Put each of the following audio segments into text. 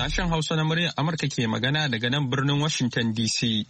Sashen Hausa na muryar Amurka ke magana daga nan birnin Washington DC.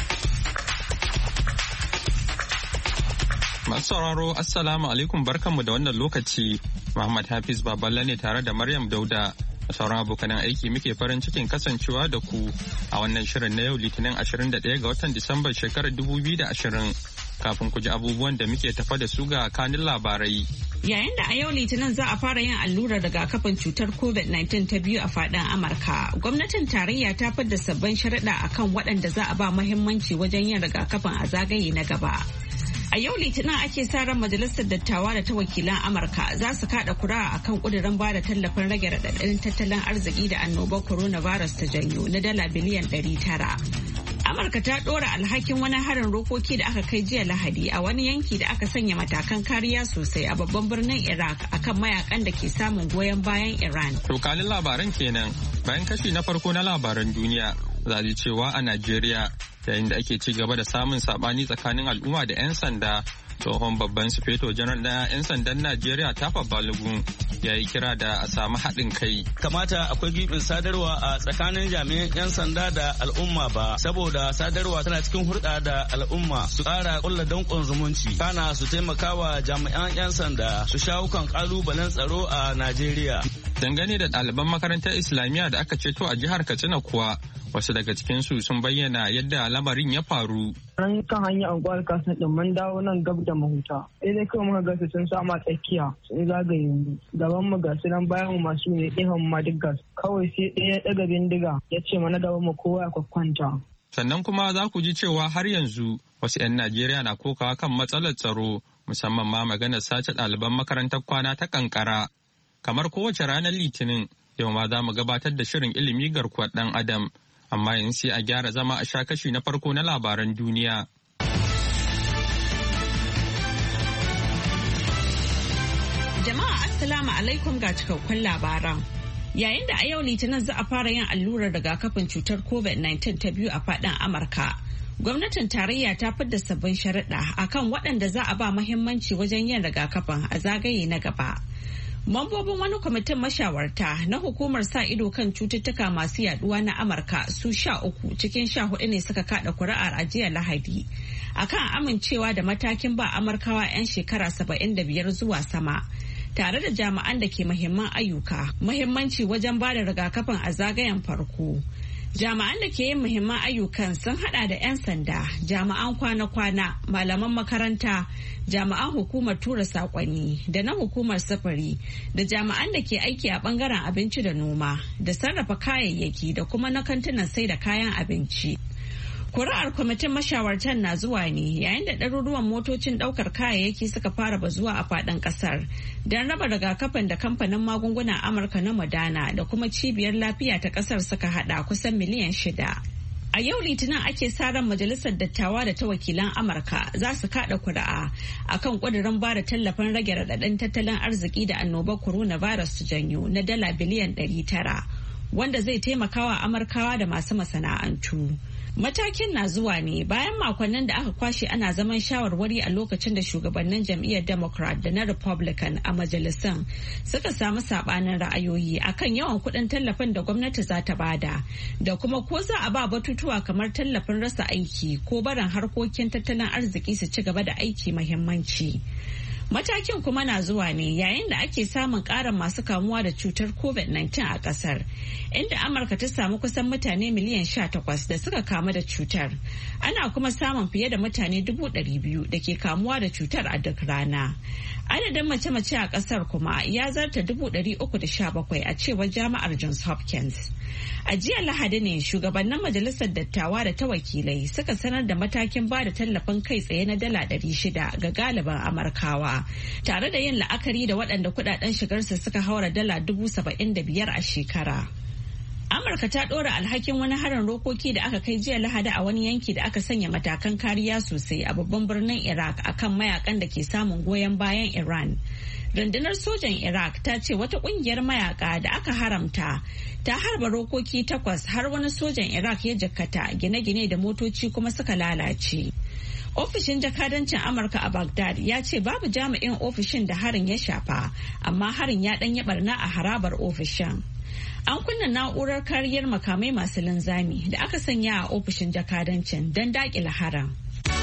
Masu sauraro, Assalamu alaikum, barkanmu da wannan lokaci. Muhammad Hafiz Baballa ne tare da Maryam Dauda. Da sauran abokanan aiki muke farin cikin kasancewa da ku a wannan shirin na yau Litinin 21 ga watan Disambar shekarar 2020. Kafin ku ji abubuwan da muke tafa da su ga kanin labarai. Yayin da a yau Litinin za a fara yin allurar rigakafin cutar COVID-19 ta biyu a faɗin Amurka, gwamnatin tarayya ta fidda sabbin sharuɗa akan waɗanda za a ba muhimmanci wajen yin rigakafin a zagaye na gaba. A yau Litinin ake sa ran Majalisar Dattawa da ta wakilan Amurka za su kaɗa kura akan ƙudurin ba da tallafin rage raɗaɗin tattalin arziki da annobar coronavirus ta janyo na dala biliyan 900. Amurka ta ɗora alhakin wani harin rokoki da aka kai jiya Lahadi a wani yanki da aka sanya matakan kariya sosai a babban birnin Iraq akan mayakan da ke samun goyon bayan Iran. Tokalin labaran kenan bayan kashi na farko na labaran duniya za cewa a Najeriya yayin da ake ci gaba da samun sabani tsakanin al'umma da 'yan sanda. Tsohon babban sufeto janar na 'yan sandan Najeriya Tafa Balogun ya yi kira da a samu haɗin kai. Kamata akwai gibin sadarwa a tsakanin jami'an 'yan sanda da al'umma ba, saboda sadarwa tana cikin hulɗa da al'umma su ƙara ƙulla danƙon zumunci. Kana su taimakawa jami'an 'yan sanda su shawo kan ƙalubalen tsaro a Najeriya. Dangane da ɗaliban makarantar Islamiyya da aka ceto a jihar Katsina kuwa, wasu daga cikinsu sun bayyana yadda lamarin ya faru. An kan hanyar anguwar kasan din mun dawo nan gab da mahuta. Sai dai kawai muka gasa sun sama tsakiya sun zagaye mu. Gaban mu gasu nan bayan mu masu ne ihon ma duk gas. Kawai sai ɗaya ɗaga bindiga ya ce mana gaban mu kowa ya kwakwanta. Sannan kuma za ku ji cewa har yanzu wasu 'yan Najeriya na kokawa kan matsalar tsaro musamman ma maganar sace ɗaliban makarantar kwana ta kankara. Kamar kowace ranar Litinin yau ma za mu gabatar da shirin ilimi garkuwar ɗan Adam. Amma yanzu sai a gyara zama a sha kashi na farko na labaran duniya. Jama'a Assalamu alaikum ga cikakkun labaran. Yayin da a yau Litinin za a fara yin allurar rigakafin cutar COVID-19 ta biyu a faɗin Amurka, gwamnatin tarayya ta fidda sabbin sharuɗa akan waɗanda za a ba muhimmanci wajen yin rigakafin a zagaye na gaba. Mambobin wani kwamitin mashawarta na hukumar sa ido kan cututtuka masu yaduwa na Amurka su 13 cikin 14 ne suka kada kuri'ar a jiya Lahadi akan amincewa da matakin ba Amurkawa 'yan shekara 75 zuwa sama tare da jami'an da ke muhimman ayyuka muhimmanci wajen ba da rigakafin a zagayen farko. Jami'an da ke yin muhimman ayyukan sun hada da 'yan sanda, jami'an kwana-kwana, malaman makaranta, jami'an hukumar tura sakonni da na hukumar sufuri da jami'an da ke aiki a bangaren abinci da noma da sarrafa kayayyaki da kuma na kantunan sai da kayan abinci. Kuri'ar kwamitin mashawartan na zuwa ne yayin da ɗaruruwan motocin ɗaukar kayayyaki suka fara bazuwa a faɗin ƙasar don raba rigakafin da kamfanin magungunan Amurka na Moderna da kuma cibiyar lafiya ta ƙasar suka haɗa kusan miliyan 6. A yau Litinin ake sa ran Majalisar Dattawa da ta wakilan Amurka za su kaɗa kuri'a akan ƙudurin ba da tallafin rage raɗaɗin tattalin arziki da annobar coronavirus ta janyo na dala biliyan 900 wanda zai taimakawa Amurkawa da masu masana'antu. Matakin na zuwa ne bayan makonnin da aka kwashe ana zaman shawarwari a lokacin da shugabannin jam'iyyar Democrat da na Republican a majalisan suka samu sabanin ra'ayoyi akan yawan kuɗin tallafin da gwamnati za ta bada da kuma ko za a ba batutuwa kamar tallafin rasa aiki ko barin harkokin tattalin arziki su ci gaba da aiki muhimmanci. Matakin kuma na zuwa ne yayin da ake samun ƙarin masu kamuwa da cutar COVID-19 a ƙasar, inda Amurka ta samu kusan mutane miliyan 18 da suka kamu da cutar. Ana kuma samun fiye da mutane 200,000 da ke kamuwa da cutar a duk rana. Adadin mace-mace a ƙasar kuma ya zarta 317 a cewar jami'ar Johns Hopkins. A jiya Lahadi ne shugabannin Majalisar Dattawa da ta wakilai suka sanar da matakin ba da tallafin kai tsaye na dala 600 ga galiban Amurkawa, tare da yin la'akari da waɗanda kudaden shigarsa suka haura dala 75,000 a shekara. Amurka ta ɗora alhakin wani harin rokoki da aka kai jiya Lahadi a wani yanki da aka sanya matakan kariya sosai a babban birnin Iraq akan mayakan da ke samun goyon bayan Iran. Rundunar sojan Iraq ta ce wata kungiyar mayaka da aka haramta ta harba rokoki 8 har wani sojan Iraq ya jikkata, gine-gine da motoci kuma suka lalace. Ofishin jakadancin Amurka a Baghdad ya ce babu jami'in ofishin da harin ya shafa, amma harin ya ɗanyi barna a harabar ofishin. An kunna na'urar kariyar makamai masu linzami da aka sanya a ofishin jakadancin don daƙile haram.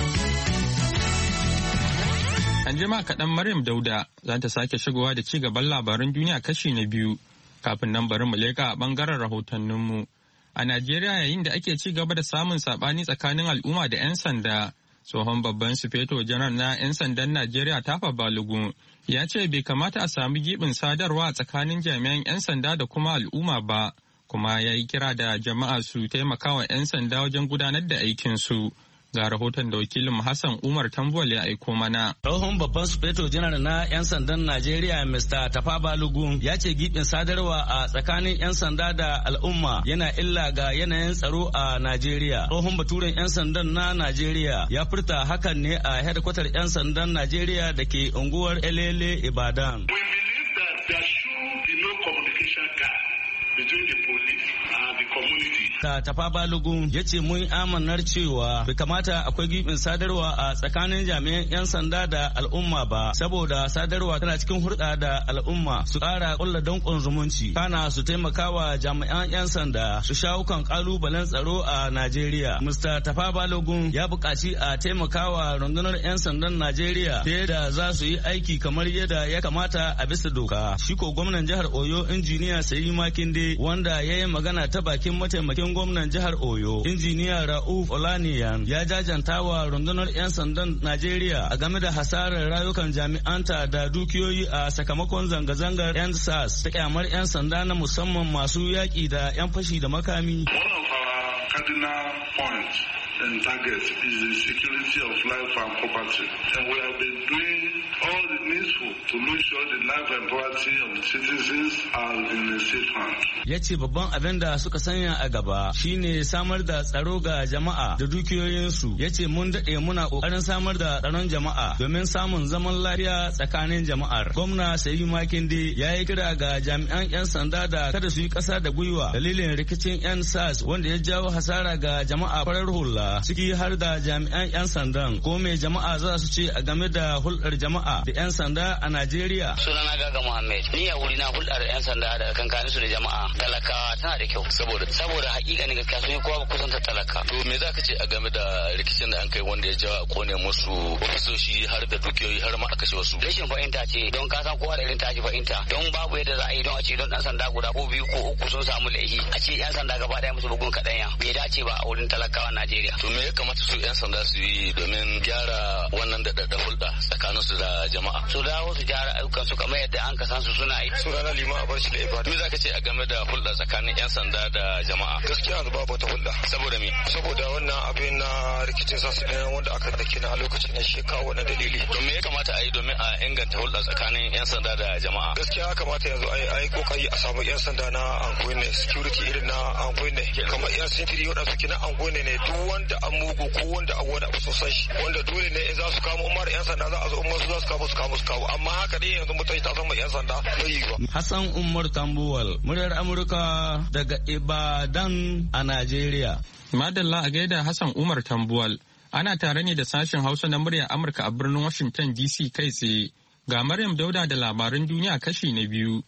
An jima kaɗan Maryam Dauda za ta sake shigowa da ci gaban labaran duniya kashi na biyu. Kafin nan bari mu leƙa a ɓangaren rahotanninmu. A Najeriya yayin da ake ci gaba da samun saɓani tsakanin al'umma da 'yan sanda, tsohon babban sufeto janar na 'yan sandan Najeriya Tafa Balogun ya ce bai kamata a sami gibin sadarwa tsakanin jami'an 'yan sanda da kuma al'umma ba, kuma ya yi kira da jama'a su taimaka wa 'yan sanda wajen gudanar da aikinsu. Ga rahoton da wakilin Hassan Umar Tambuwal ya aiko mana. Tsohon babban sufeto janar na 'yan sandan Najeriya Mr. Tafa Balogun ya ce gibin sadarwa a tsakanin 'yan sanda da al'umma yana illa ga yanayin tsaro a Najeriya. Tsohon baturen 'yan sandan na Najeriya ya furta hakan ne a hedkwatar 'yan sandan Najeriya da ke unguwar Elele Ibadan. We believe that there should be no communication gap between the police and the community. Tafa Balogun ya ce mun amanar cewa bai kamata akwai gibin sadarwa a tsakanin jami'an 'yan sanda da al'umma ba, saboda sadarwa tana cikin hulɗa da al'umma su ƙara ƙulla danƙon zumunci, kana su taimakawa jami'an 'yan sanda su shawo kan ƙalubalen tsaro a Najeriya. Mr. Tafa Balogun ya buƙaci a taimakawa rundunar 'yan sandan Najeriya ta yadda za su yi aiki kamar yadda ya kamata a bisa doka. Shi ko gwamnan jihar Oyo injiniya Seyi Makinde wanda ya yi magana ta bakin mataimakin gwamnan jihar Oyo, injiniya Rauf Olaniyan ya jajanta wa rundunar 'yan sandan Najeriya a game da hasarar rayukan jami'anta da dukiyoyi a sakamakon zanga-zangar 'yan SARS ta kyamar 'yan sanda na musamman masu yaƙi da 'yan fashi da makami. One of our cardinal points and targets is the security of life and property, and we have been doing all the needful to make sure the life and property of the citizens are in a safe hand. Ya ce babban abin da suka sanya a gaba shine samar da tsaro ga jama'a da dukiyoyinsu. Ya ce mun daɗe muna ƙoƙarin samar da tsaron jama'a domin samun zaman lafiya tsakanin jama'ar. Gwamna Seyi Makinde ya yi kira ga jami'an 'yan sanda da kada su yi ƙasa da gwiwa dalilin rikicin 'yan SARS wanda ya jawo hasara ga jama'a farar hula, ciki har da jami'an 'yan sandan. Ko me jama'a za su ce a game da hulɗar jama'a da 'yan sanda a Najeriya? Sunana Gaga Muhammad. Ni a wuri na hulɗar 'yan sanda da kankanin su da jama'a talakawa tana da kyau saboda hakika ne gaskiya sun yi kowa kusanta talaka. To me za ka ce a game da rikicin da an kai wanda ya jawo a kone musu ofisoshi har da dukiyoyi har ma a kashe wasu? Rashin fahimta ce, don ka san kowa da irin tashi fahimta, don babu yadda za a yi don a ce don ɗan sanda guda ko biyu ko uku sun samu laifi a ce 'yan sanda gaba ɗaya musu bugun kaɗanya bai dace ba a wurin talakawa Najeriya. To me ya kamata su 'yan sanda su yi domin gyara wannan da hulɗa tsakanin su da jama'a? Su dawo su gyara ayyukan su kamar yadda an kasan su suna yi. Sunana Lima Abarci da Ibadan. Me za ka ce a game da hulɗa tsakanin 'yan sanda da jama'a? Gaskiya yanzu babu wata hulɗa. Saboda me? Saboda wannan abin na rikicin sasu ɗaya wanda aka dake na a lokacin na shekaru wannan dalili. To me ya kamata a yi domin a inganta hulɗa tsakanin 'yan sanda da jama'a? Gaskiya ya kamata yanzu a yi kokari a samu 'yan sanda na angoyi ne, security irin na angoyi ne, kamar 'yan sintiri waɗanda suke na angoyi ne duk wanda an mugu ko wanda an wani abu sosai shi, wanda dole ne in za su kamo umar 'yan sanda za a zo umar su za su kawo amma haka dai yanzu mutane ta zama 'yan sanda bai yi ba. Hassan Umar Tambuwal, muryar Amurka daga Ibadan a Najeriya. Madalla a gaida Hassan Umar Tambuwal. Ana tare ne da sashen Hausa na muryar Amurka a birnin Washington DC kai tsaye. Ga Maryam Dauda da labaran duniya kashi na biyu.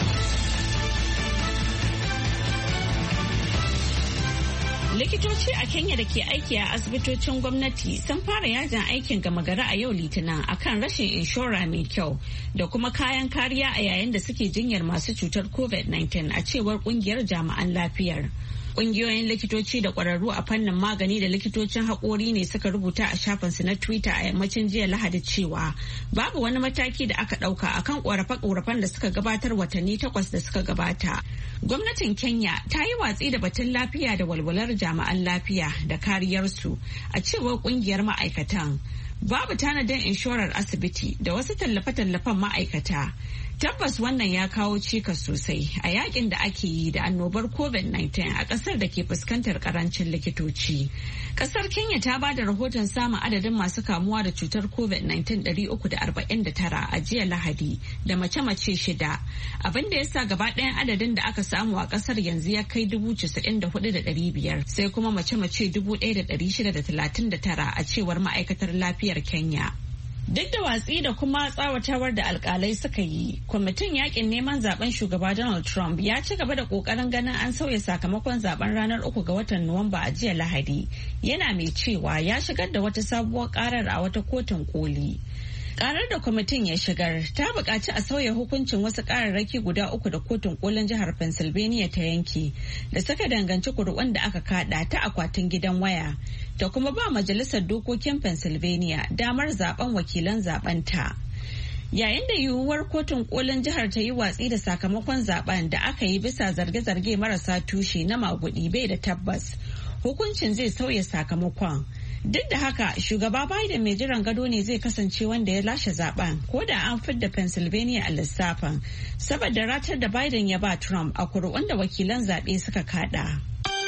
Likitoci a Kenya da ke aiki a asibitocin gwamnati sun fara yajin aikin gama gari a yau Litinin akan rashin inshora mai kyau da kuma kayan kariya a yayin da suke jinyar masu cutar COVID-19 a cewar kungiyar jami'an lafiyar. Ƙungiyoyin likitoci da ƙwararru a fannin magani da likitocin haƙori ne suka rubuta a shafinsu na Twitter a yammacin jiya Lahadi cewa babu wani mataki da aka ɗauka akan ƙorafe-ƙorafen da suka gabatar watanni 8 da suka gabata. Gwamnatin Kenya ta yi watsi da batun lafiya da walwalar jami'an lafiya da kariyarsu a cewar ƙungiyar ma'aikatan. Babu tanadin inshorar asibiti da wasu tallafe-tallafen ma'aikata. Tabbas wannan ya kawo cikas sosai a yakin da ake yi da annobar COVID-19 a kasar da ke fuskantar karancin likitoci. Kasar Kenya ta ba da rahoton samun adadin masu kamuwa da cutar COVID-19 349 a jiya Lahadi da mace-mace 6, abin da ya sa gaba ɗayan adadin da aka samu a kasar yanzu ya kai 94,500 sai kuma mace-mace 1,639 a cewar ma'aikatar lafiyar Kenya. Duk da watsi da kuma tsawatawar da alkalai suka yi, kwamitin yakin neman zaben shugaba Donald Trump ya ci gaba da kokarin ganin an sauya sakamakon zaben ranar 3 ga watan Nuwamba a jiya Lahadi. Yana mai cewa ya shigar da wata sabuwar karar a wata kotun koli. Karar da kwamitin ya shigar ta buƙaci a sauya hukuncin wasu ƙararraki guda 3 da kotun kolin jihar Pennsylvania ta yanke da suka danganci kuri'un da aka kada ta akwatin gidan waya da kuma ba majalisar dokokin Pennsylvania damar zaben wakilan zabenta. Yayin da yiwuwar kotun kolin jihar ta yi watsi da sakamakon zaben da aka yi bisa zarge-zarge marasa tushe na magudi bai da tabbas, hukuncin zai sauya sakamakon. Duk da haka, shugaba Biden mai jiran gado ne zai kasance wanda ya lashe zaben ko da an fidda Pennsylvania a lissafin, saboda ratar da Biden ya ba Trump a kuri'un da wakilan zaɓe suka kada.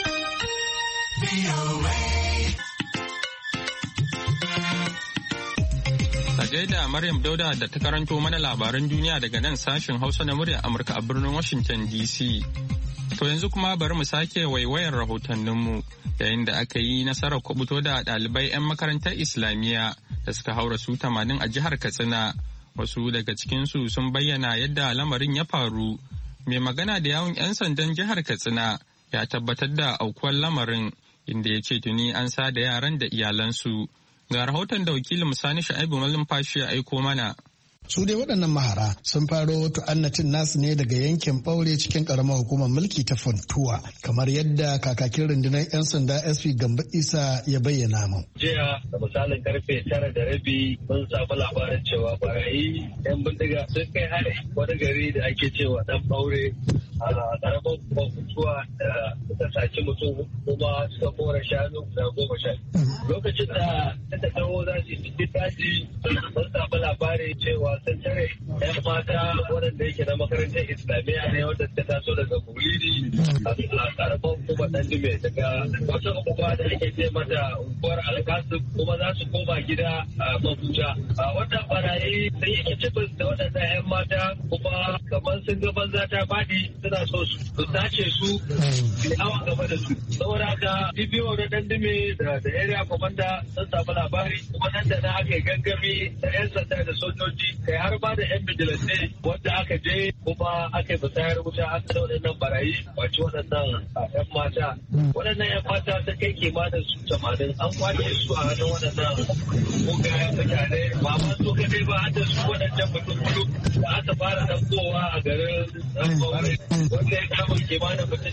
A gaida Maryam Dauda da ta karanto mana labaran duniya daga nan sashen Hausa na muryar Amurka a birnin Washington DC. To yanzu kuma bari mu sake waiwayar rahotanninmu yayin da aka yi nasarar kubuto da ɗalibai 'yan makarantar Islamiyya da suka haura su 80 a jihar Katsina. Wasu daga cikinsu sun bayyana yadda lamarin ya faru. Mai magana da yawun 'yan sandan jihar Katsina ya tabbatar da aukuwar lamarin inda ya ce tuni an sada yaran da iyalansu. Ga rahoton da wakilin Sani Sha'ibu Malumfashi ya aiko mana. Su dai waɗannan mahara sun faro tu'annatin nasu ne daga yankin ɓaure cikin ƙaramar hukumar mulki ta Funtuwa, kamar yadda kakakin rundunar 'yan sanda SP Gambo Isa ya bayyana mu. Jiya da misalin karfe 9:30 mun samu labarin cewa barayi 'yan bindiga sun kai hari wani gari da ake cewa ɗan ɓaure a ƙaramar hukumar Funtuwa da suka saci mutum kuma suka kora shanu da 10. Lokacin da ta taho za su yi daji mun samu labarin cewa sun tare 'yan mata waɗanda yake na makarantar Islamiyya ne wanda suka taso daga Buridi a ƙaramar hukumar Dandume daga wata unguwa da ake ce mata unguwar Alkasim kuma za su koma gida a Mabuja. Wannan barayi sun yi kicibis da waɗannan 'yan mata kuma kamar sun ga banza ta faɗi suna so su sace su su hawa gaba da su. Saboda haka DPO na Dandume da area commander sun samu labari kuma nan da na aka yi gangami da 'yan sanda da sojoji kai har ba da 'yan vigilante wanda aka je kuma aka yi musayar wuta aka da waɗannan barayi wace waɗannan 'yan mata. Waɗannan 'yan mata ta kai kimanin su 80 an kwace su a hannun waɗannan mugayen mutane ba ma su kadai ba har da su waɗannan mutum kudu da aka fara ɗaukowa a garin Ɗanɓaure wanda ya kama kimanin mutum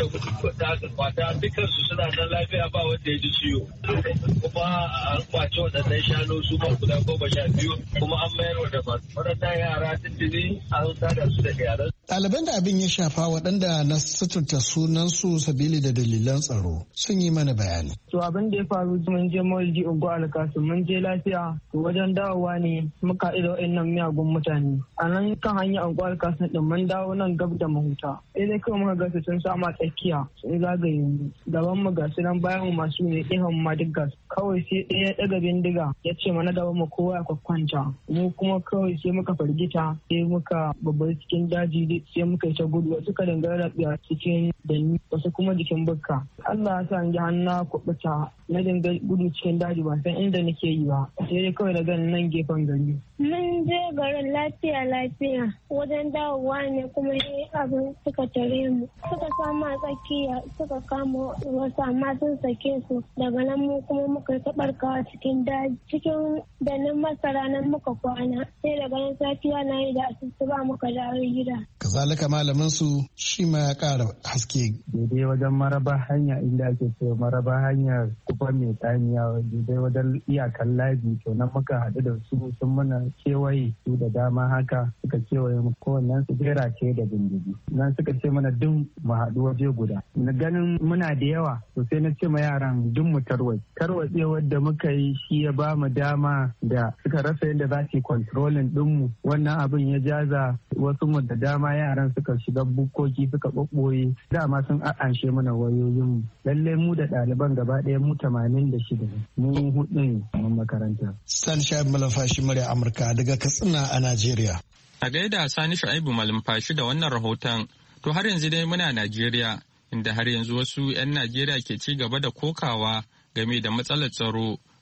84 da aka kwata dukansu suna nan lafiya ba wanda ya ji ciwo kuma an kwace waɗannan shanu su ma guda 12 kuma an mayar da waɗannan yara tuntuni an sada su da yaran. Ɗaliban da abin ya shafa waɗanda na suturta sunansu sabili da dalilan tsaro sun yi mana bayani. To abin da ya faru mun je Maulidi Unguwa Alkasu mun je lafiya to wajen dawowa ne muka haɗu da waɗannan miyagun mutane. A nan kan hanyar Unguwa Alkasu ɗin mun dawo nan gab da mahuta. Sai dai kawai muka ga su sun sama tsakiya sun zagaye mu. Gaban mu ga su nan bayan mu masu ne ihon ma duk gas. Kawai sai ɗaya ɗaga bindiga ya ce mana gaban mu kowa ya kwakwanta. Mu kuma kawai sai muka fargita sai muka babbar cikin daji sai muka yi ta gudu wasu ka dangara rabiya cikin danni wasu kuma jikin bukka. Allah ya sa in ji hannu kuɓuta na dinga gudu cikin daji ba san inda nake yi ba sai dai kawai na gani nan gefen gari. Mun je garin lafiya wajen dawowa ne kuma abin suka tare mu suka samu a tsakiya suka kama wasu amma sun sake su daga nan mu kuma muka taɓarkawa cikin daji cikin dannin masara nan muka kwana sai daga nan safiya na yi da asusu ba muka dawo gida. Kazalika malamin su shi ma ya ƙara haske. Daidai wajen maraba hanya inda ake cewa maraba hanyar kufa mai tsamiya daidai wajen iyakan labi to nan muka haɗu da su sun mana kewaye su da dama haka suka kewaye mu kowannen su jera ce da bindigi. Nan suka ce mana duk mu haɗu waje guda. Na ganin muna da yawa to sai na ce ma yaran duk mu tarwatsewar da muka yi shi ya ba mu dama da suka rasa yadda za su yi controlling ɗinmu wannan abin ya jaza wasu mu da dama yaran suka shiga bukkoki suka ɓoɓɓoye dama sun anshe mana wayoyinmu lalle mu da ɗaliban gaba ɗaya mu 86 mu hudu ne a makaranta. Sani Shaibu Malumfashi murya Amurka daga Katsina a Najeriya. A gaida Sani Shaibu Malumfashi da wannan rahoton to har yanzu dai muna Najeriya inda har yanzu wasu 'yan Najeriya ke ci gaba da kokawa game da matsalar tsaro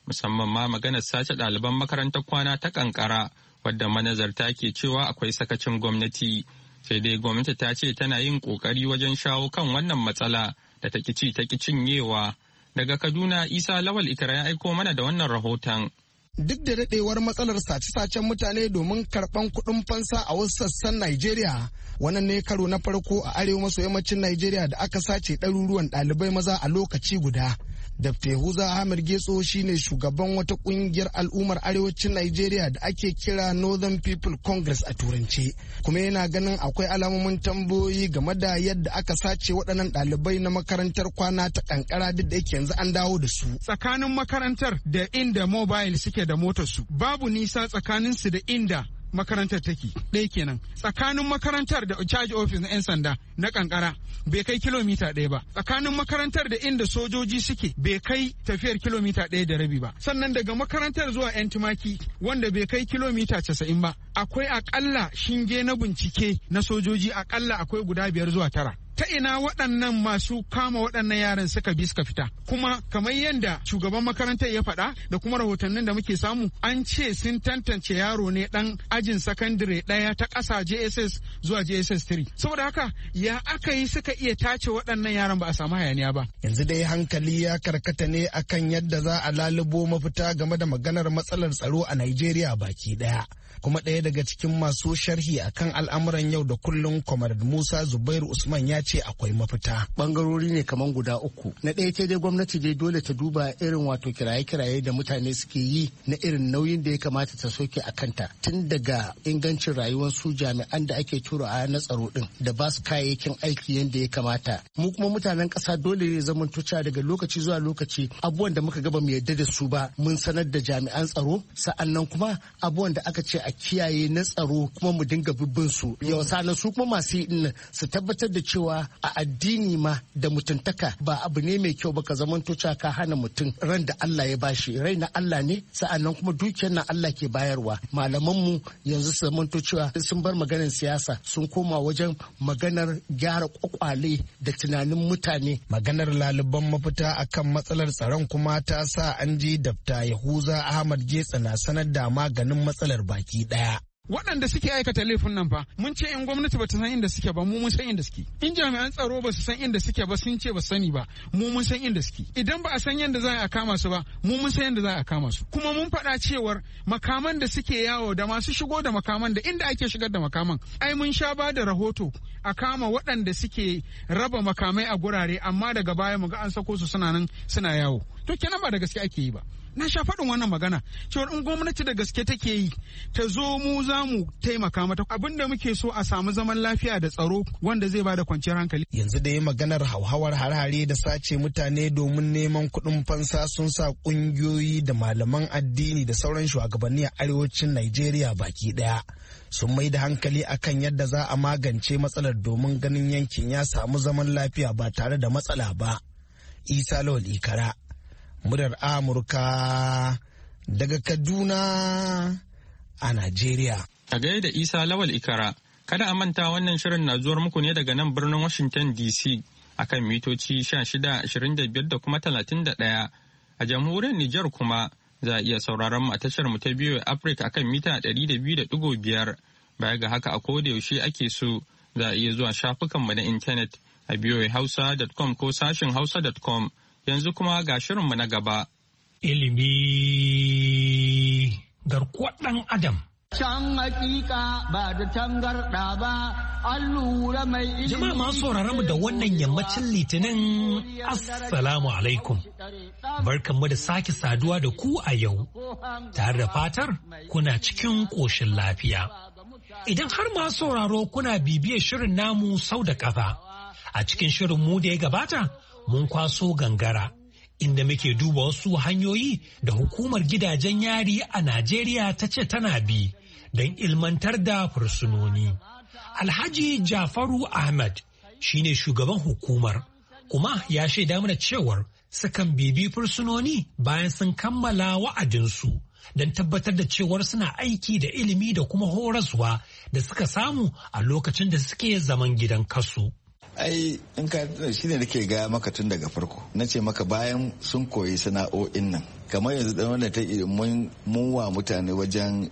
musamman ma maganar sace ɗaliban makarantar kwana ta kankara wadda manazarta ke cewa akwai sakacin gwamnati. Sai dai gwamnati ta ce tana yin ƙoƙari wajen shawo kan wannan matsala da ta ƙici ta ƙi cinyewa. Daga Kaduna, Isa Lawal Ikra ya aiko mana da wannan rahoton. Duk da daɗewar matsalar sace-sacen mutane domin karɓan kuɗin fansa a wasu sassan Najeriya, wannan ne karo na farko a arewa maso yammacin Najeriya da aka sace ɗaruruwan ɗalibai maza a lokaci guda. Dr. Yahuza Ahmed Getso shine shugaban wata kungiyar al'ummar arewacin Najeriya da ake kira Northern People Congress a turance, kuma yana ganin akwai alamomin tambayoyi game da yadda aka sace waɗannan ɗalibai na makarantar kwana ta kankara duk da yake yanzu an dawo da su. Tsakanin makarantar da inda mobile suke da motar su babu nisa tsakaninsu da inda makarantar take ɗaya kenan. Tsakanin makarantar da charge office na 'yan sanda na kankara bai kai kilomita 1 ba. Tsakanin makarantar da inda sojoji suke bai kai tafiyar kilomita 1.5 ba. Sannan daga makarantar zuwa 'yan tumaki wanda bai kai kilomita 90 ba. Akwai akalla shinge na bincike na sojoji akalla akwai guda 5 zuwa 9. Ta ina waɗannan masu kama waɗannan yaran suka bi suka fita? Kuma kamar yadda shugaban makarantar ya faɗa da kuma rahotannin da muke samu, an ce sun tantance yaro ne ɗan ajin sakandire ɗaya ta ƙasa JSS zuwa JSS 3. Saboda haka ya aka yi suka iya tace waɗannan yaran ba a samu hayaniya ba. Yanzu dai hankali ya karkata ne akan yadda za a lalubo mafita game da maganar matsalar tsaro a Najeriya baki ɗaya. Kuma ɗaya daga cikin masu sharhi akan al'amuran yau da kullum, Comrade Musa Zubairu Usman, ya ce akwai mafita. Bangarori ne kaman guda uku. Na ɗaya ce dai gwamnati dai dole ta duba irin wato kiraye-kiraye da mutane suke yi na irin nauyin da ya kamata ta soke a kanta, tun daga ingancin rayuwar su jami'an da ake tura a na tsaro din da ba su kayayyakin aiki yadda ya kamata. Mu kuma mutanen ƙasa dole ne zaman tuca daga lokaci zuwa lokaci abubuwan da muka gaba mu yarda da su ba mun sanar da jami'an tsaro, sa'annan kuma abubuwan da aka ce a kiyaye na tsaro kuma mu dinga bibbin su. Yau sanan su kuma masu yi su tabbatar da cewa a addini ma da mutuntaka ba abu ne mai kyau ba ka zamanto cewa ka hana mutum ran da Allah ya bashi. Rai na Allah ne, sa'annan kuma dukiyar na Allah ke bayarwa. Malaman mu yanzu su zamanto cewa sun bar maganar siyasa sun koma wajen maganar gyara kwakwale da tunanin mutane. Maganar laliban mafita akan matsalar tsaron kuma ta sa an ji Dr. Yahuza Ahmed Getso na sanar da maganin matsalar baki daya. Waɗanda suke aikata laifin nan fa mun ce in gwamnati ba ta san inda suke ba mu mun san inda suke. In jami'an tsaro ba su san inda suke ba sun ce ba sani ba mu mun san inda suke. Idan ba a san yadda za a kama su ba mu mun san yadda za a kama su. Kuma mun faɗa cewar makaman da suke yawo da masu shigo da makaman da inda ake shigar da makaman ai mun sha ba da rahoto a kama waɗanda suke raba makamai a gurare amma daga baya mu ga an sako su suna nan suna yawo. To kenan ba da gaske ake yi ba. Na sha faɗin wannan magana cewar in gwamnati da gaske take yi ta zo mu za mu taimaka mata. Abinda muke so a samu zaman lafiya da tsaro wanda zai bada kwanciyar hankali. Yanzu da maganar hauhawar harhare da sace mutane domin neman kuɗin fansa sun sa ƙungiyoyi da malaman addini da sauran shugabanni a arewacin Najeriya baki ɗaya sun mai da hankali akan yadda za a magance matsalar domin ganin yankin ya samu zaman lafiya ba tare da matsala ba. Isa Lawal Ikara, murar Amurka daga Kaduna a Najeriya. A gaida Isa Lawal Ikara, kada a manta wannan shirin na zuwar muku ne daga nan birnin Washington DC akan mitoci 16, 25 da kuma 31. A jamhuriyar Nijar kuma za a iya sauraron mu a tashar mu ta biyu Africa akan mita 200.5. Baya ga haka a koda yaushe ake so za a iya zuwa shafukanmu na intanet a voahausa.com ko sashin hausa.com. Yanzu kuma ga shirinmu na gaba. Ilimi garkuwar ɗan Adam. Can hakika ba da tangarɗa ba, an lura mai ilimi. Jama'a masu sauraron mu da wannan yammacin Litinin, Assalamu alaikum. Barkanmu da sake saduwa da ku a yau, tare da fatar kuna cikin ƙoshin lafiya. Idan har masu sauraro kuna bibiyar shirin namu sau da ƙafa, a cikin shirin mu da ya gabata, mun kwaso gangara, inda muke duba wasu hanyoyi da hukumar gidajen yari a Najeriya ta ce tana bi don ilmantar da fursunoni. Alhaji Jafaru Ahmad shine shugaban hukumar, kuma ya shaida mana cewar sukan bibi fursunoni bayan sun kammala wa'adinsu don tabbatar da cewar suna aiki da ilimi da kuma horaswa da suka samu a lokacin da suke zaman gidan kasu. ai in ka shine nake gaya maka tun daga farko na ce maka bayan sun koyi sana'o'in nan kamar yanzu dan wanda ta mun wa mutane wajen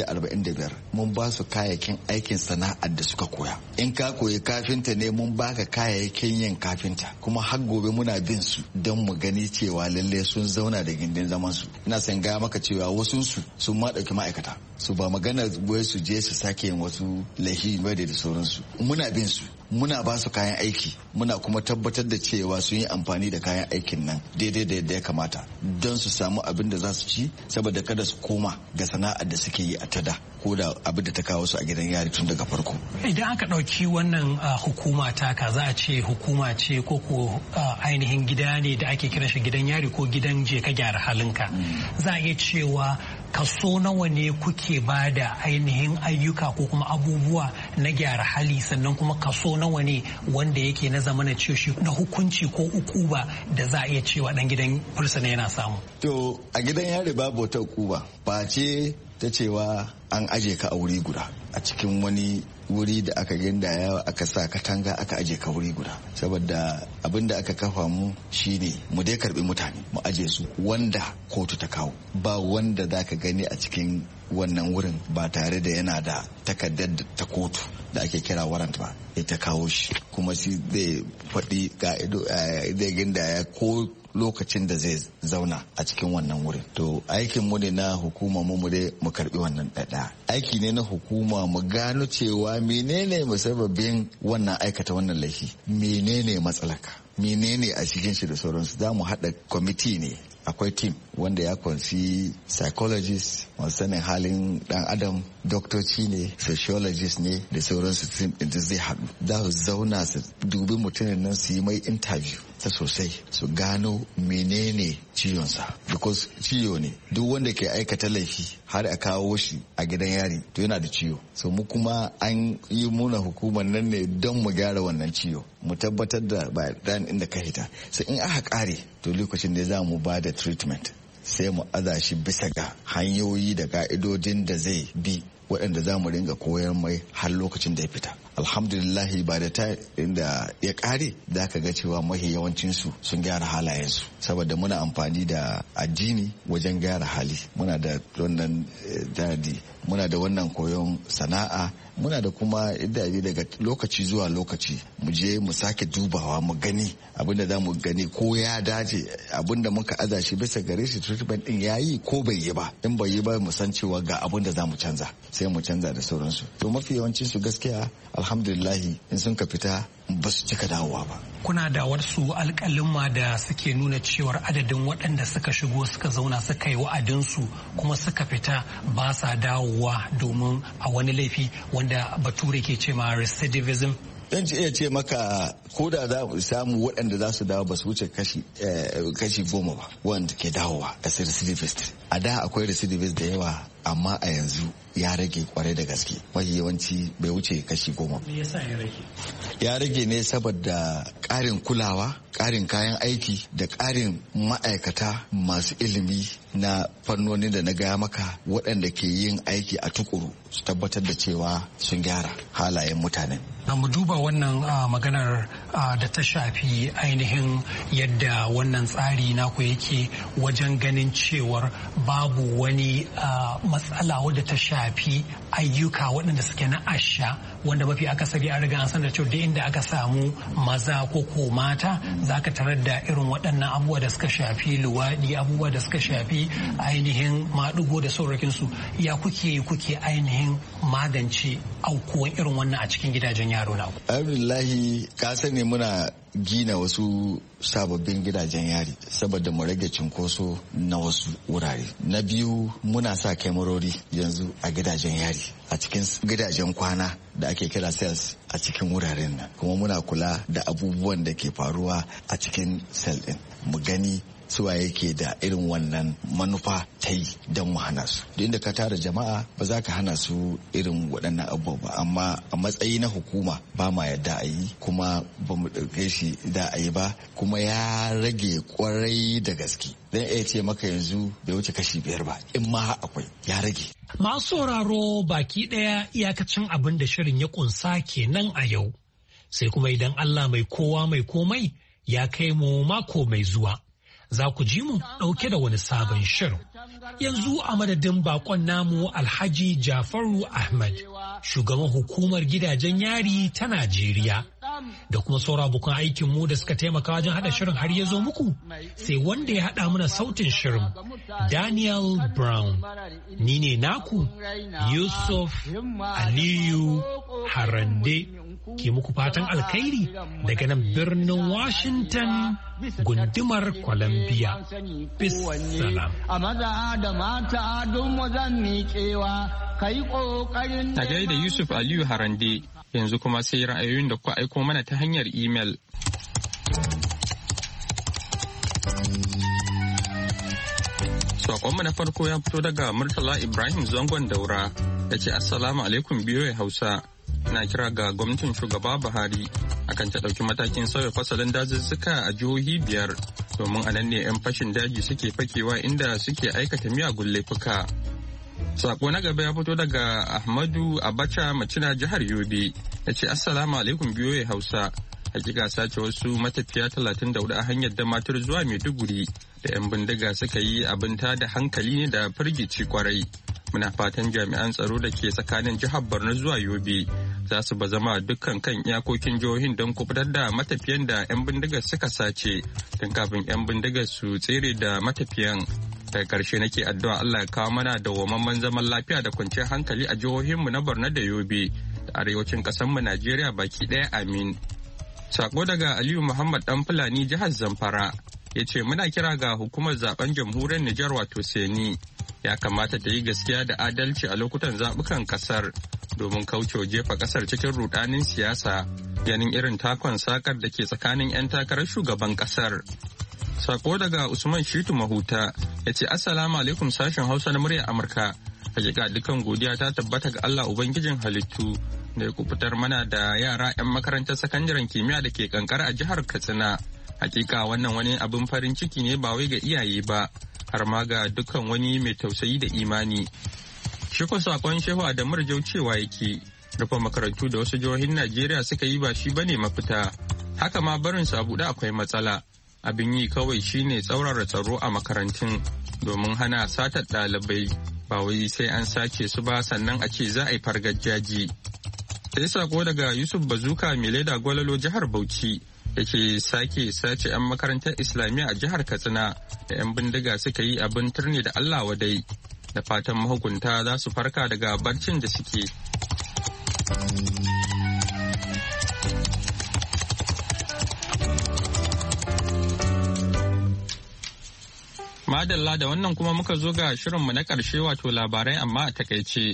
145 mun ba su kayayyakin aikin sana'ar da suka koya. In ka koyi kafinta ne mun baka kayayyakin yin kafinta kuma har gobe muna bin su don mu gani cewa lalle sun zauna da gindin zaman su. Ina san ga maka cewa wasu su sun ma dauki ma'aikata su ba magana wai su je su sake yin wasu laifi ba da sauransu. Muna bin su muna ba su kayan aiki muna kuma tabbatar da cewa sun yi amfani da kayan aikin nan daidai da yadda ya kamata don su samu abin da za su ci saboda kada su koma ga sana'ar da suke yi a tada ko da abin da ta kawo su a gidan yari tun daga farko. Idan aka ɗauki wannan hukuma taka za a ce hukuma ce ko ainihin gida ne da ake kiran shi gidan yari ko gidan je ka gyara halinka. Za a iya cewa kaso nawa ne kuke ba da ainihin ayyuka ko kuma abubuwa na gyara hali sannan kuma kaso nawa ne wanda yake na zamana cewa na hukunci ko ukuba da za a iya cewa dan gidan fursuna yana samu. To a gidan yari babu wata ukuba ba ce ta cewa an aje ka a wuri guda a cikin wani wuri da aka gindaya aka sa katanga aka aje ka wuri guda saboda abin da aka kafa mu shine mu dai karbi mutane mu aje su wanda kotu ta kawo ba wanda zaka gani a cikin wannan wurin ba tare da yana da takardar ta kotu da ake kira warrant ba ita kawo shi kuma shi zai faɗi ka'ido zai gindaya ko lokacin da zai zauna a cikin wannan wurin. To aikin mu ne na hukuma mu dai mu karbi wannan dada. Aiki ne na hukuma mu gano cewa menene musabbabin wannan aikata wannan laifi. Menene matsalaka? Menene a cikin shi da sauransu. Za mu haɗa kwamiti ne. Akwai team wanda ya kunshi psychologist masu sanin halin dan adam, doktoci ne, sociologist ne da sauransu da zai haɗu. Za su zauna su dubi mutumin nan su yi mai interview ta sosai su gano menene ciwonsa because ciwo ne duk wanda ke aikata laifi har a kawo shi a gidan yari to yana da ciwo so mu kuma an yi muna hukumar nan ne don mu gyara wannan ciwo mu tabbatar da ba dan inda ka hita so in aka kare to lokacin da za mu ba da treatment sai mu aza shi bisa ga hanyoyi da ka'idodin da zai bi waɗanda za mu ringa koyar mai har lokacin da ya fita. Alhamdulillahi ba da ta inda ya ƙare da aka ga cewa mahi yawancinsu sun gyara halayensu saboda muna amfani da addini wajen gyara hali. Muna da wannan dadi, muna da wannan koyon sana'a, muna da kuma iddabi daga lokaci zuwa lokaci mu je mu sake dubawa mu gani abinda za mu gani ko ya dace abinda muka aza shi bisa gare shi treatment din yayi ko bai yi ba. In bai yi ba mu san cewa ga abinda za mu canza sai mu canza da sauransu. To mafi yawancin su gaskiya alhamdulillahi in sun ka fita ba su cika dawowa ba. Kuna da wasu alƙalin da suke nuna cewar adadin waɗanda suka shigo suka zauna suka yi wa'adinsu kuma suka fita ba sa dawowa domin a wani laifi wanda bature ke ce ma recidivism? Dan iya ce maka ko da za mu samu waɗanda za su dawo ba su wuce kashi 10 ba wanda ke dawowa as recidivist. A da akwai recidivist da yawa amma a yanzu ya rage kwarai da gaske mafi yawanci bai wuce kashi 10. Me yasa ya rage? Ya rage ne saboda ƙarin kulawa, ƙarin kayan aiki da ƙarin ma'aikata masu ilimi na fannoni da na gaya maka waɗanda ke yin aiki a tukuru su tabbatar da cewa sun gyara halayen mutanen. Mu duba wannan maganar da ta shafi ainihin yadda wannan tsari naku yake wajen ganin cewar babu wani matsala wadda ta shafi ayyuka waɗanda suke na asha wanda mafi akasari an riga an san da cewa da inda aka samu maza ko mata za ka tarar da irin waɗannan abubuwa da suka shafi luwaɗi abubuwa da suka shafi ainihin maɗigo da saurakinsu ya kuke ainihin magance aukuwan irin wannan a cikin gidajen yaro na. Alhamdulillahi ka sani muna gina wasu sababbin gidajen yari saboda mu rage cinkoso na wasu wurare. Na biyu muna sa kyamarori yanzu a gidajen yari a cikin gidajen kwana da ake kira cells a cikin wuraren nan kuma muna kula da abubuwan da ke faruwa a cikin cell din mu gani suwa yake da irin wannan manufa ta yi don mu hana su. Duk inda ka tara jama'a ba za ka hana su irin waɗannan abubuwa ba amma a matsayi na hukuma ba ma yadda a yi kuma ba mu ɗauke shi da a yi ba kuma ya rage kwarai da gaske. Zan iya ce maka yanzu bai wuce kashi 5 ba in ma akwai ya rage. Masu sauraro baki ɗaya iyakacin abin da shirin ya ƙunsa kenan a yau. sai kuma idan Allah mai kowa mai komai ya kai mu mako mai zuwa. Za ku ji mu ɗauke da wani sabon shirin. Yanzu a madadin bakon namu Alhaji Jafaru Ahmad, shugaban hukumar gidajen yari ta Najeriya, da kuma sauran abokan aikinmu da suka taimaka wajen haɗa shirin har ya zo muku, sai wanda ya haɗa mana sautin shirin, Daniel Brown. Ni ne naku, Yusuf Aliyu Harande. Ke muku fatan alkhairi daga nan birnin Washington gundumar Columbia. Bissalam. A maza da mata don wazan miƙewa kai ƙoƙarin. A gaida Yusuf Aliyu Harande, yanzu kuma sai ra'ayoyin da kuka aiko mana ta hanyar imel. Saƙonmu na farko ya fito daga Murtala Ibrahim Zangon Daura da ce Assalamu alaikum biyoyi Hausa. Na kira ga gwamnatin shugaba Buhari akan ta ɗauki matakin sauya fasalin dazuzzuka a jihohi 5 domin a nan ne 'yan fashin daji suke fakewa inda suke aikata miyagun laifuka. Sako na gaba ya fito daga Ahmadu Abacha Macina jihar Yobe ya ce Assalamu alaikum biyoyi Hausa. Hakika sace wasu matafiya 34 a hanyar Damaturu zuwa Maiduguri da 'yan bindiga suka yi abin da hankali ne da firgici kwarai. Muna fatan jami'an tsaro da ke tsakanin jihar Borno zuwa Yobe za su bazama dukkan kan iyakokin jihohin don kubutar da matafiyan da 'yan bindigar suka sace don kafin 'yan bindigar su tsere da matafiyan. Daga ƙarshe nake addu'a Allah ya kawo mana dawwammamen zaman lafiya da kwanciyar hankali a jihohinmu na Borno da Yobe da arewacin ƙasarmu Najeriya baki ɗaya amin. Sako daga Aliyu Muhammad Dan Fulani jihar Zamfara ya ce muna kira ga hukumar zaben jamhuriyar Nijar wato Seni ya kamata ta yi gaskiya da adalci a lokutan zaɓukan ƙasar domin kaucewa jefa ƙasar cikin rudanin siyasa ganin irin takon sakar da ke tsakanin 'yan takarar shugaban ƙasar. Sako daga Usman Shitu Mahuta ya ce Assalamu alaikum sashen Hausa na muryar Amurka. Hakika dukan godiya ta tabbata ga Allah Ubangijin halittu da ya kubutar mana da yara 'yan makarantar sakandaren kimiyya da ke kankara a jihar Katsina. Hakika wannan wani abin farin ciki ne ba wai ga iyaye ba, har ma ga dukkan wani mai tausayi da imani. Shi ko sakon Shehu Adamu Rajau cewa yake rufe makarantu da wasu jihohin Najeriya suka yi ba shi bane mafita. Haka ma barin su a buɗe akwai matsala. Abin yi kawai shine tsaurara tsaro a makarantun domin hana satar ɗalibai. Ba wai sai an sace su ba sannan a ce za a yi fargajaji. Sai sako daga Yusuf Bazuka mai leda gwalalo jihar Bauchi da ke sake sace 'yan makarantar Islamiyya a jihar Katsina da 'yan bindiga suka yi abin turne da Allah wadai. Da fatan mahukunta za su farka daga barcin da suke. Madalla da wannan kuma muka zo ga shirinmu na ƙarshe wato labarai amma a takaice.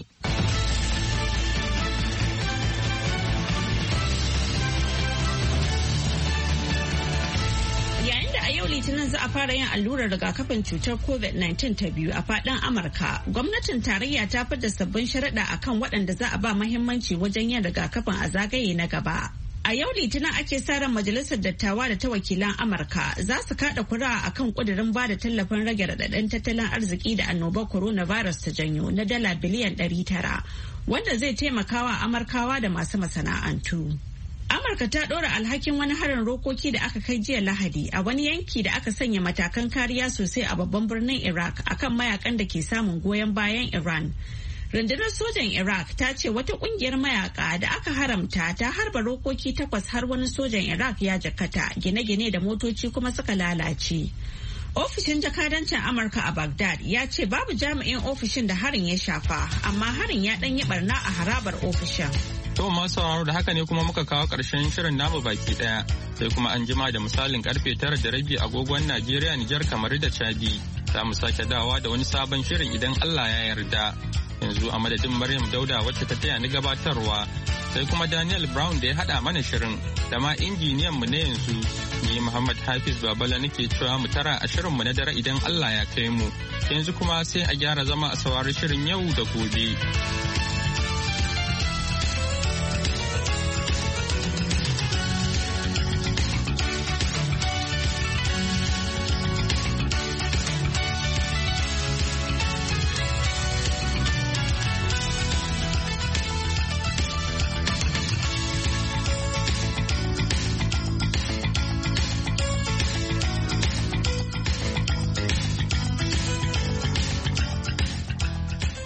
Litinin za a fara yin allurar rigakafin cutar COVID-19 ta biyu a faɗin Amurka. Gwamnatin tarayya ta fidda sabbin sharaɗa akan waɗanda za a ba mahimmanci wajen yin rigakafin a zagaye na gaba. A yau Litinin ake sa ran Majalisar Dattawa da ta wakilan Amurka za su kaɗa kuri'a akan ƙudurin ba da tallafin rage raɗaɗin tattalin arziki da annobar coronavirus ta janyo na dala biliyan 900 wanda zai taimakawa Amurkawa da masu masana'antu. Amurka ta ɗora alhakin wani harin rokoki da aka kai jiya Lahadi a wani yanki da aka sanya matakan kariya sosai a babban birnin Iraq akan mayakan da ke samun goyon bayan Iran. Rundunar sojan Iraq ta ce wata kungiyar mayaka da aka haramta ta harba rokoki 8 har wani sojan Iraq ya jakata, gine-gine da motoci kuma suka lalace. Ofishin jakadancin Amurka a Baghdad ya ce babu jami'in ofishin da harin ya shafa, amma harin ya ɗan yi barna a harabar ofishin. To masu sauraro da haka ne kuma muka kawo ƙarshen shirin namu baki ɗaya, sai kuma an jima da misalin karfe 9:30 agogon Najeriya, Nijar, kamar da Chadi. Za mu sake dawa da wani sabon shirin idan Allah ya yarda. Yanzu a madadin Maryam Dauda wacce ta taya ni gabatarwa, sai kuma Daniel Brown da ya haɗa mana shirin, da ma injiniyan mu na yanzu, ni Muhammad Hafiz Babala nake cewa mu tara a shirin mu na dare idan Allah ya kai mu. Yanzu kuma sai a gyara zama a saurari shirin yau da gobe.